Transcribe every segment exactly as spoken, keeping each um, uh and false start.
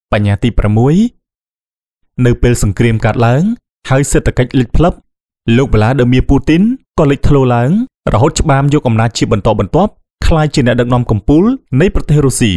បញ្ញាទីប្រាំមួយនៅពេលសង្គ្រាមកាត់ឡើងហើយសេដ្ឋកិច្ចលេចភ្លឹបលោកវ្លាឌីមៀពូទីនក៏លេចធ្លោឡើងរហូតច្បាមយកអំណាចជាបន្តបន្ទាប់ក្លាយជាអ្នកដឹកនាំកំពូលនៃប្រទេសរុស្ស៊ី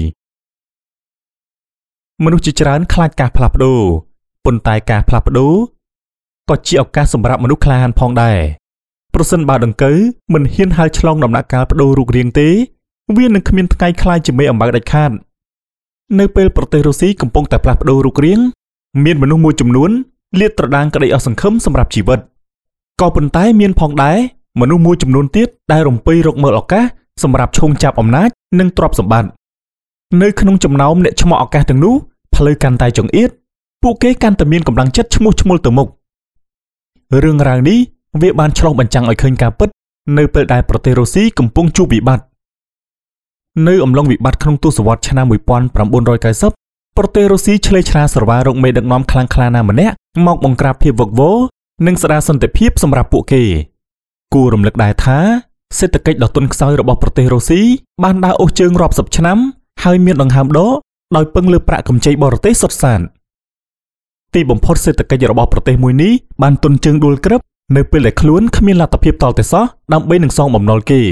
មនុស្សជាច្រើនខ្លាចការផ្លាស់ប្ដូរប៉ុន្តែការផ្លាស់ប្ដូរក៏ជាឱកាសសម្រាប់មនុស្សក្លាហានផងដែរប្រសិនបើដង្កូវមិនហ៊ានហែលឆ្លងដំណាក់កាលប្ដូររូបរាងទេវានឹងគ្មានថ្ងៃខ្លាយជាមេអំបៅដាច់ខាតនៅពេលប្រទេសរុស្ស៊ីកំពុងតែផ្លាស់ប្ដូររូបរាងមានមនុស្សមួយចំនួនលាតត្រដាងក្តីអស់សង្ឃឹមសម្រាប់ជីវិតក៏ប៉ុន្តែមានផងដែរមនុស្សមួយចំនួនទៀតដែលរំពៃរកមើលឱកាសសម្រាប់ឈោងចាប់អំណាចនិងទ្រព្យសម្បត្តិនៅក្នុងចំណោមអ្នកឈ្មោះឱកាសទាំងនោះផ្លូវកាន់តែចង្អៀតពួកគេកាន់តែមានកម្លាំងចិត្តឈ្មោះឈ្មោលទៅមុខរឿងរ៉ាវនេះវាបានឆ្លុះបញ្ចាំងឲ្យឃើញការពិតនៅពេលដែលប្រទេសរុស្ស៊ីកំពុងជួបវិបត្តិនៅអំឡុងវិបត្តិក្នុងទសវត្សរ៍ឆ្នាំmột nghìn chín trăm chín mươiប្រទេសរុស្ស៊ីឆ្លេឆ្លាស្រវារកមេដឹកនាំខ្លាំងក្លាណាម្នាក់មកបង្ក្រាបភាពវឹកវរនិងស្ដារសន្តិភាពសម្រាប់ពួកគេគួររំលឹកដែរថាសេដ្ឋកិច្ចដ៏ទន់ខ្សោយរបស់ប្រទេសរុស្ស៊ីបានដើរអូសជើងរាប់សិបឆ្នាំហើយមានដង្ហើមដកដោយពឹងលើប្រាក់កម្ចីបរទេសសុទ្ធសាធទីបំផុតសេដ្ឋកិច្ចរបស់ប្រទេសមួយនេះបានទន់ជើងដួលក្រឹបនៅពេលដែលខ្លួនគ្មានលទ្ធភាពតល់តែសោះដើម្បីនឹងសងបំណុលគេ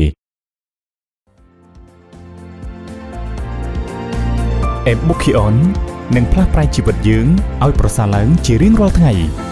អេប៊ូខីអននឹងផ្លាស់ប្រែជីវិតយើងឲ្យប្រសើរឡើងជារៀងរាល់ថ្ងៃ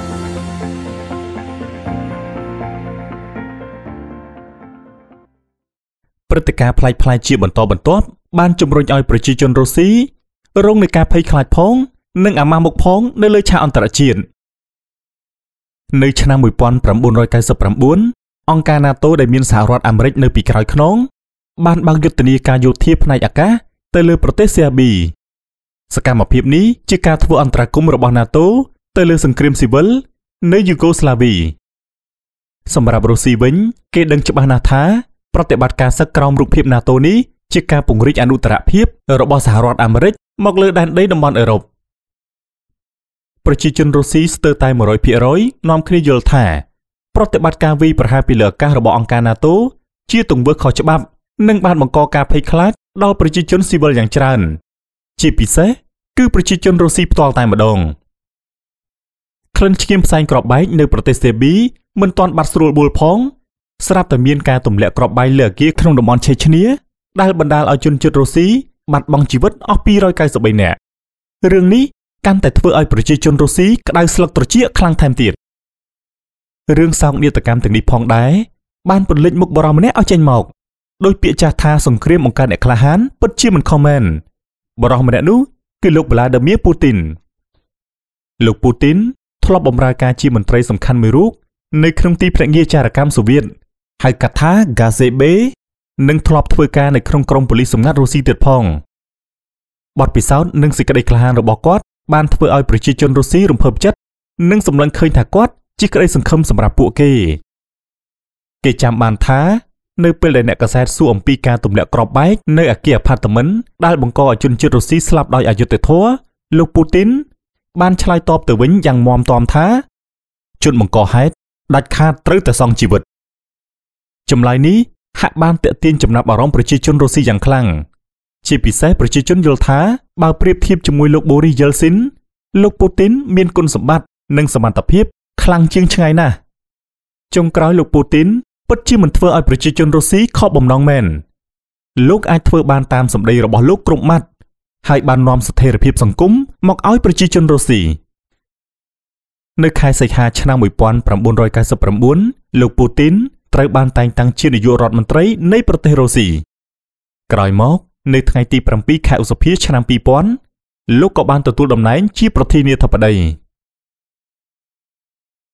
ព្រឹត្តិការណ៍ប្លែកៗជាបន្តបន្ទាប់បានជំរុញឲ្យប្រជាជនរុស្ស៊ីរងនឹងការភ័យខ្លាចផងនិងអាម៉ាស់មុខផងនៅលើឆាកអន្តរជាតិនៅឆ្នាំmột nghìn chín trăm chín mươi chínអង្គការ NATO ដែលមានសហរដ្ឋអាមេរិកនៅពីក្រោយខ្នងបានបើកយុទ្ធនាការយោធាផ្នែកអាកាសទៅលើប្រទេសសេប៊ីសកម្មភាពនេះជាការធ្វើអន្តរាគមន៍របស់ NATO ទៅលើសង្គ្រាមស៊ីវិលនៅយូហ្គោស្លាវីសម្រាប់រុស្ស៊ីវិញគេដឹងច្បាស់ណាស់ថាប្រតិបត្តិការសឹកក្រោមរូបភាព NATO នេះជាការពង្រីកអនុត្តរភាពរបស់សហរដ្ឋអាមេរិកមកលើដែនដីតំបន់អឺរ៉ុបប្រជាជនរុស្ស៊ីស្ទើរតែmột trămភាគរយនាំគ្នាយល់ថាប្រតិបត្តិការវាយប្រហារពីលើអាកាសរបស់អង្គការ NATO ជាទង្វើខុសច្បាប់និងបានបង្កការភ័យខ្លាចដល់ប្រជាជនស៊ីវិលយ៉ាងច្រើនជាពិសេសគឺប្រជាជនរុស្ស៊ីផ្ទាល់តែម្ដងក្លិនឆ្កៀមផ្សែងគ្រាប់បែកនៅប្រទេសសេប៊ីមិនទាន់បាត់ស្រួលបួលផងស្រាប់តែមានការទម្លាក់គ្រាប់បែកលើអគារក្នុងតំបន់ឆេឈ្នៀដែលបណ្ដាលឲ្យជនជាតិរុស្ស៊ីបាត់បង់ជីវិតអស់ពីររយ九十បីនាក់រឿងនេះកាន់តែធ្វើឲ្យប្រជាជនរុស្ស៊ីក្តៅស្លឹកត្រចៀកខ្លាំងថែមទៀតរឿងសោកនាដកម្មទាំងនេះផងដែរបានពន្លិចមុខបរិមម្នាក់ឲ្យចេញមកដោយពាក្យចាស់ថាសង្គ្រាមបង្កើតអ្នកក្លាហានពិតជាមិនខុសមែនបរិមម្នាក់នោះគឺលោកវ្លាឌីមៀពូទីនលោកពូទីនធ្លាប់បម្រើការជាមន្ត្រីសំខាន់មួយរូបនៅក្នុងទីភ្នាក់ងារចារកម្មសូវៀតហៅកាត់ថា ហ្គាហ្សេបេ និងធ្លាប់ធ្វើការនៅក្នុងក្រុមប៉ូលីសសម្ងាត់រុស្ស៊ីទៀតផងបទពិសោធន៍និងសេចក្តីក្លាហានរបស់គាត់បានធ្វើឲ្យប្រជាជនរុស្ស៊ីរំភើបចិត្តនិងសម្លឹងឃើញថាគាត់ជាក្តីសង្ឃឹមសម្រាប់ពួកគេគេចាំបានថានៅពេលដែលអ្នកកាសែតសួរអំពីការទម្លាក់គ្រាប់បែកនៅអគារអាផាតមិនដែលបង្កឲ្យជនជាតិរុស្ស៊ីស្លាប់ដោយអយុត្តិធម៌លោកពូទីនបានឆ្លើយតបទៅវិញយ៉ាងមាំទាំថាជនបង្កហេតុដាច់ខាតត្រូវតែសងជីវិតចម្លើយនេះហាក់បានទាក់ទាញចំណាប់អារម្មណ៍ប្រជាជនរុស្ស៊ីយ៉ាងខ្លាំងជាពិសេសប្រជាជនយល់ថាបើប្រៀបធៀបជាមួយលោកបូរីស យែលស៊ីនលោកពូទីនមានគុណសម្បត្តិនិងសមត្ថភាពខ្លាំងជាងឆ្ងាយណាស់ចុងក្រោយលោកពូទីនពិតជាមិនធ្វើឲ្យប្រជាជនរុស្ស៊ីខកបំណងមែនលោកអាចធ្វើបានតាមសម្ដីរបស់លោកគ្រប់ម៉ាត់ហើយបាននាំស្ថិរភាពសង្គមមកឲ្យប្រជាជនរុស្ស៊ីនៅខែសីហាឆ្នាំmột nghìn chín trăm chín mươi chínលោកពូទីនត្រូវបានតែងតាំងជានាយករដ្ឋមន្ត្រីនៃប្រទេសរុស្ស៊ីក្រោយមកនៅថ្ងៃទីប្រាំពីរខែឧសភាឆ្នាំពីរពាន់លោកក៏បានទទួលតំណែងជាប្រធានាធិបតី